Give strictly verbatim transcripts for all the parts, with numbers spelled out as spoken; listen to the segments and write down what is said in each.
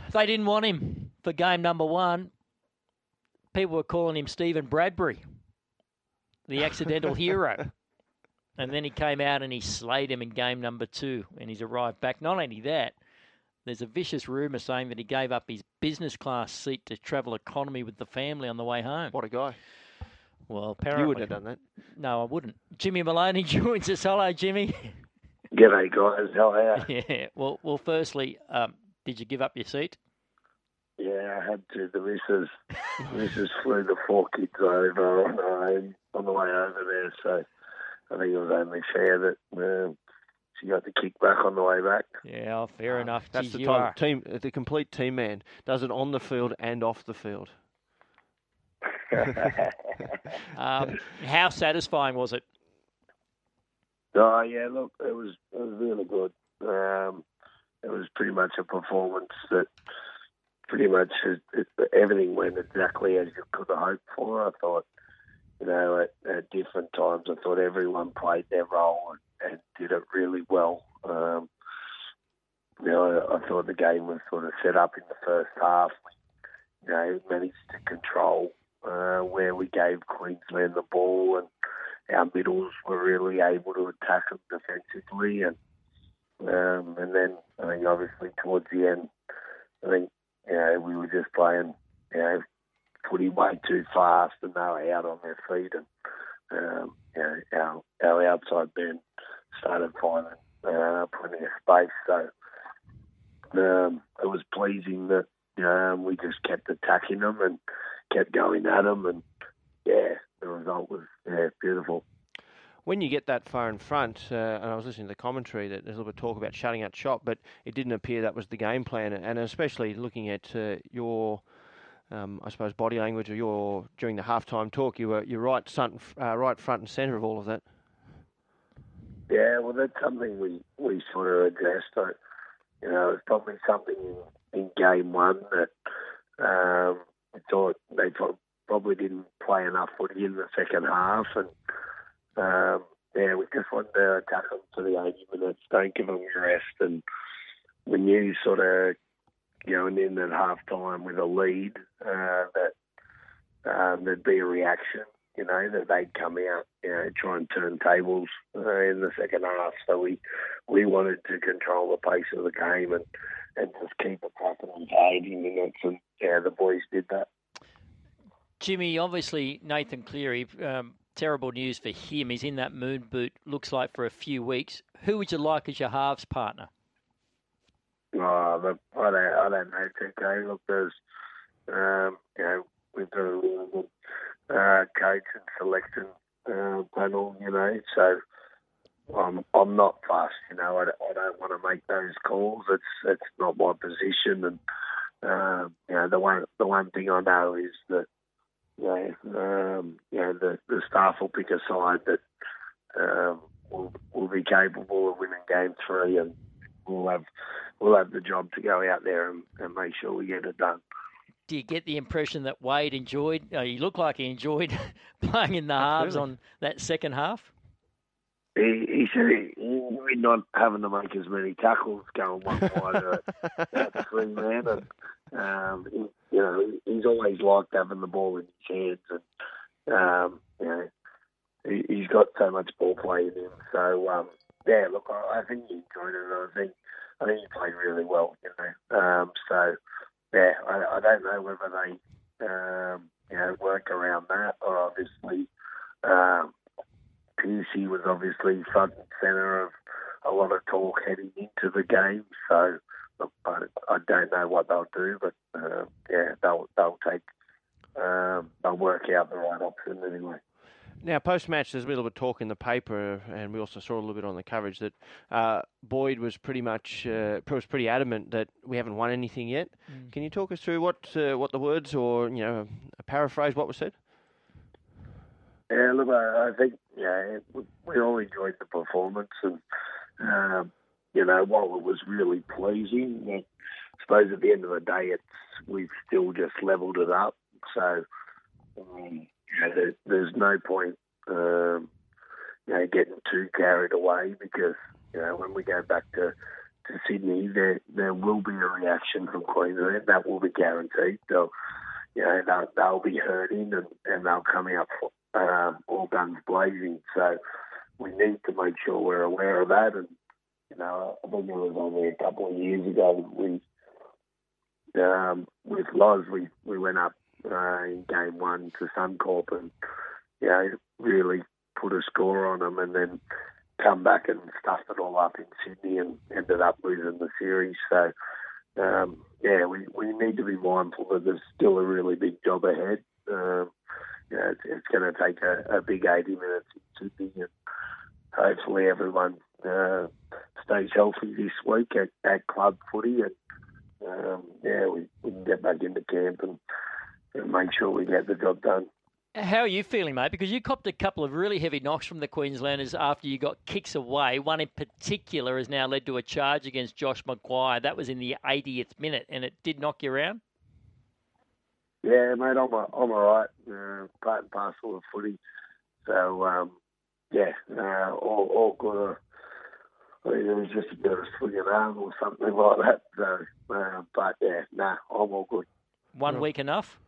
They didn't want him for game number one. People were calling him Stephen Bradbury, the accidental hero. And then he came out and he slayed him in game number two, and he's arrived back. Not only that, there's a vicious rumour saying that he gave up his business class seat to travel economy with the family on the way home. What a guy. Well, apparently. You wouldn't have done that. No, I wouldn't. Jimmy Maloney joins us. Hello, Jimmy. G'day, guys. How are you? Yeah. Well, well. Firstly, um, did you give up your seat? Yeah, I had to. The missus, missus flew the four kids over on, uh, on the way over there, so I think it was only fair that uh, she got the kick back on the way back. Yeah, oh, fair uh, enough. That's Jeez, the you type are. of team, the complete team man. Does it on the field and off the field. um, how satisfying was it? Oh yeah, look, it was it was really good. Um, it was pretty much a performance that pretty much it, it, everything went exactly as you could have hoped for. I thought, you know, at, at different times, I thought everyone played their role and, and did it really well. Um, you know, I, I thought the game was sort of set up in the first half. We, you know, managed to control uh, where we gave Queensland the ball, and our middles were really able to attack them defensively. And um, and then I think obviously towards the end, I think, you know, we were just playing, you know, footy way too fast, and they were out on their feet, and um, you know, our our outside men started finding uh, plenty of space. So um, it was pleasing that um, we just kept attacking them and kept going at them, and yeah, the result was yeah beautiful. When you get that far in front, uh, and I was listening to the commentary, that there's a little bit of talk about shutting out shop, but it didn't appear that was the game plan. And especially looking at uh, your, um, I suppose, body language or your during the halftime talk, you were you're right, front, uh, right front and centre of all of that. Yeah, well, that's something we, we sort of addressed. I, you know, it's probably something in, in game one that um, I thought they probably didn't play enough footy in the second half, and Um, yeah, we just wanted to attack them for the eighty minutes, don't give them rest. And we knew sort of going in at half time with a lead uh, that um, there'd be a reaction, you know, that they'd come out, you know, try and turn tables uh, in the second half. So we we wanted to control the pace of the game and, and just keep attacking them for eighty minutes. And yeah, the boys did that. Jimmy, obviously Nathan Cleary, um, terrible news for him. He's in that moon boot, looks like, for a few weeks. Who would you like as your halves partner? Oh, look, I don't, I don't know, T K. Look, there's, um, you know, we've got a really good uh, coach and selection uh, panel, you know, so I'm, I'm not fussed, you know. I, I don't want to make those calls. It's it's not my position, and uh, you know, the one the one thing I know is that, you know, um, you know, the, the staff will pick a side that um, will will be capable of winning game three, and we'll have we'll have the job to go out there and, and make sure we get it done. Do you get the impression that Wade enjoyed? Uh, he looked like he enjoyed playing in the halves on that second half. He, he said he, he's not having to make as many tackles going one wide at three man, and um, he, you know, he's always liked having the ball in his hands, and um, you know, he, he's got so much ball play in him. So um, yeah, look, I, I think he enjoyed it. And I think I think he played really well, you know. Um, so yeah, I, I don't know whether they um, you know work around that, or obviously. Um, Piercy was obviously front and centre of a lot of talk heading into the game, so look, I, I don't know what they'll do, but uh, yeah, they'll they'll take um, they'll work out the right option anyway. Now, post-match, there's a little bit of talk in the paper, and we also saw a little bit on the coverage that uh, Boyd was pretty much uh, was pretty adamant that we haven't won anything yet. Mm. Can you talk us through what uh, what the words, or you know, a paraphrase what was said? Yeah, look, I, I think yeah, we all enjoyed the performance, and um, you know, while it was really pleasing, I suppose at the end of the day, it's we've still just levelled it up. So um, you know, there, there's no point, um, you know, getting too carried away, because you know when we go back to to Sydney, there there will be a reaction from Queensland. That will be guaranteed. They'll, you know, they'll, they'll be hurting and, and they'll come out uh, all guns blazing. So we need to make sure we're aware of that. And, you know, I think it was only a couple of years ago, we, um, with Loz, we, we went up uh, in game one to Suncorp and, you know, really put a score on them and then come back and stuffed it all up in Sydney and ended up losing the series. So, um, yeah, we, we need to be mindful that there's still a really big job ahead. Um, you know, it's, it's going to take a, a big eighty minutes in Sydney, and hopefully everyone uh, stays healthy this week at, at club footy, and um, yeah, we, we can get back into camp and, and make sure we get the job done. How are you feeling, mate? Because you copped a couple of really heavy knocks from the Queenslanders after you got kicks away. One in particular has now led to a charge against Josh Maguire. That was in the eightieth minute, and it did knock you around? Yeah, mate, I'm, a, I'm all right. Uh, part and parcel of footy. So, um, yeah, uh, all, all good. I think it was just a bit of a swinging arm or something like that. So, uh, but, yeah, nah, I'm all good. One Yeah. week enough?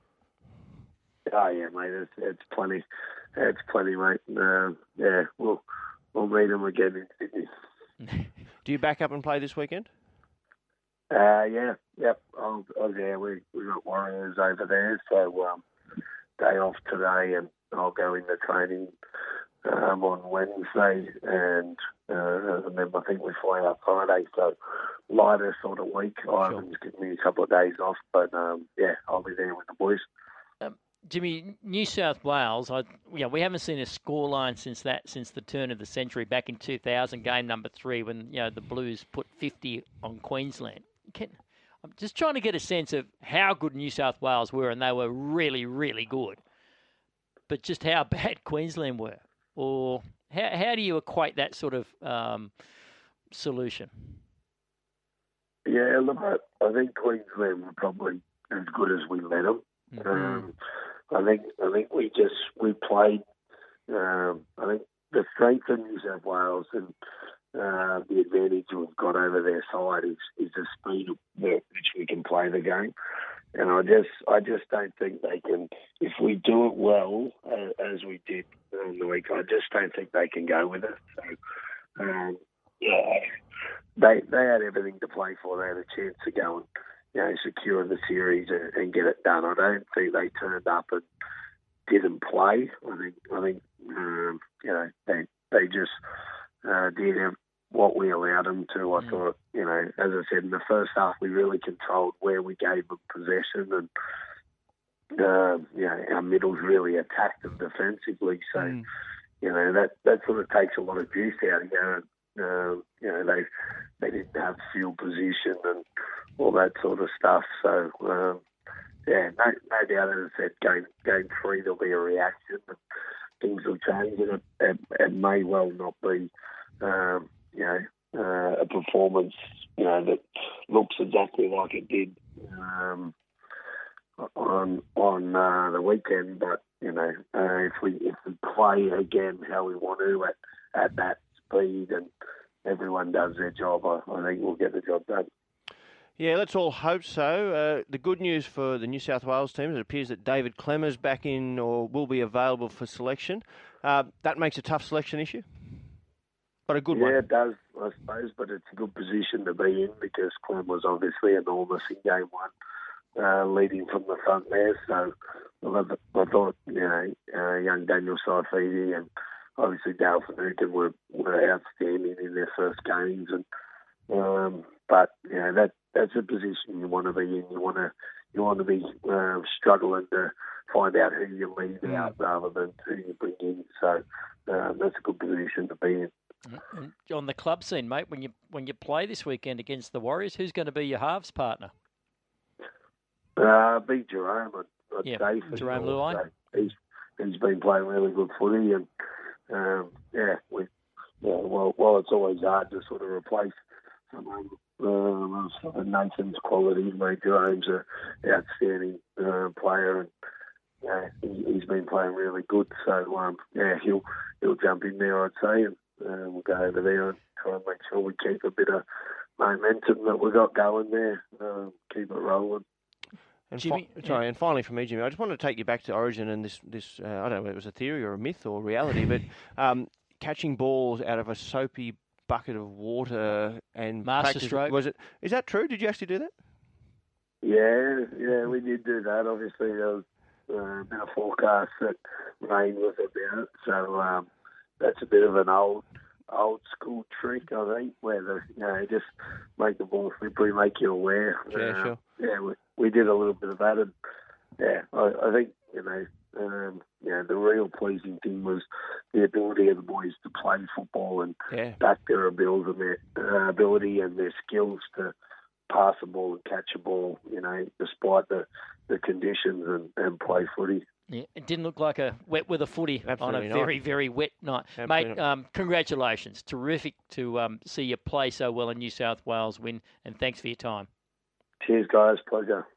Oh yeah, mate. It's, it's plenty. It's plenty, mate. Uh, yeah, we'll we'll meet them again in Sydney. Do you back up and play this weekend? Uh, yeah, yep. I'll, I'll, yeah, we we got Warriors over there, so um, day off today, and I'll go into training um, on Wednesday, and uh, and then I think we fly out Friday. So lighter sort of week. Ivan's given me a couple of days off, but um, yeah, I'll be there with the boys. Um, Jimmy, New South Wales, I, you know, we haven't seen a scoreline since that, since the turn of the century, back in two thousand, game number three, when, you know, the Blues put fifty on Queensland. Can, I'm just trying to get a sense of how good New South Wales were, and they were really, really good. But just how bad Queensland were, or how how do you equate that sort of um, solution? Yeah, look, I, I think Queensland were probably as good as we let them. Mm-hmm. Um, I think I think we just we played. Um, I think the strength of New South Wales and uh, the advantage we've got over their side is, is the speed of which we can play the game. And I just I just don't think they can. If we do it well, uh, as we did in the week, I just don't think they can go with it. So um, yeah, they they had everything to play for. They had a chance to go and, you know, secure the series and, and get it done. I don't think they turned up and didn't play. I think I think um, you know they they just uh, did what we allowed them to. I mm. thought, you know, as I said in the first half, we really controlled where we gave them possession, and uh, you know, our middles really attacked them defensively. So mm. you know that that sort of takes a lot of juice out of you. Uh, you know, they they didn't have field position and all that sort of stuff. So, um, yeah, no, no doubt, as I said, game, game three, there'll be a reaction. And things will change, and it, it, it may well not be, um, you know, uh, a performance, you know, that looks exactly like it did um, on on uh, the weekend. But, you know, uh, if we if we play again how we want to at, at that speed and everyone does their job, I, I think we'll get the job done. Yeah, let's all hope so. Uh, the good news for the New South Wales team, it appears that David Clemmer's back in or will be available for selection. Uh, that makes a tough selection issue, but a good yeah, one. Yeah, it does, I suppose, but it's a good position to be in because Clem was obviously enormous in game one, uh, leading from the front there. So I thought, you know, uh, young Daniel Saifidi and obviously Dale Finucane were, were outstanding in their first games, and um, but you know that that's a position you want to be in. You want to you want to be uh, struggling to find out who you leave mm. out rather than who you bring in. So uh, that's a good position to be in. And on the club scene, mate, when you when you play this weekend against the Warriors, who's going to be your halves partner? Uh, be Jerome, I'd, I'd yeah, say. Jerome Luai. So he's he's been playing really good footy, and um, yeah, we yeah. Well, well, it's always hard to sort of replace someone um, of Nathan's qualities. Mate, Jerome's an outstanding uh, player, and yeah, he, he's been playing really good. So um, yeah, he'll he'll jump in there, I'd say, and uh, we'll go over there and try and make sure we keep a bit of momentum that we got going there. Um, keep it rolling. And Jimmy, fi- sorry, and finally for me, Jimmy, I just wanted to take you back to Origin and this, this uh, I don't know whether it was a theory or a myth or reality, but um, catching balls out of a soapy bucket of water and Master practice, stroke. was it? Is that true? Did you actually do that? Yeah, yeah, we did do that. Obviously, there was uh, a bit of forecast that rain was about, so um, that's a bit of an old old school trick, I think, where the, you know, just make the ball slippery, make you aware. Yeah, uh, sure. Yeah, we, we did a little bit of that, and yeah, I, I think, you know, um, you know, the real pleasing thing was the ability of the boys to play football and Yeah. back their ability and their uh, ability and their skills to pass a ball and catch a ball, you know, despite the, the conditions and, and play footy. Yeah, it didn't look like a wet weather footy Absolutely on a not. very, very wet night. Absolutely Mate, not. um, congratulations. Terrific to um, see you play so well in New South Wales win, and thanks for your time. Cheers, guys. Pleasure.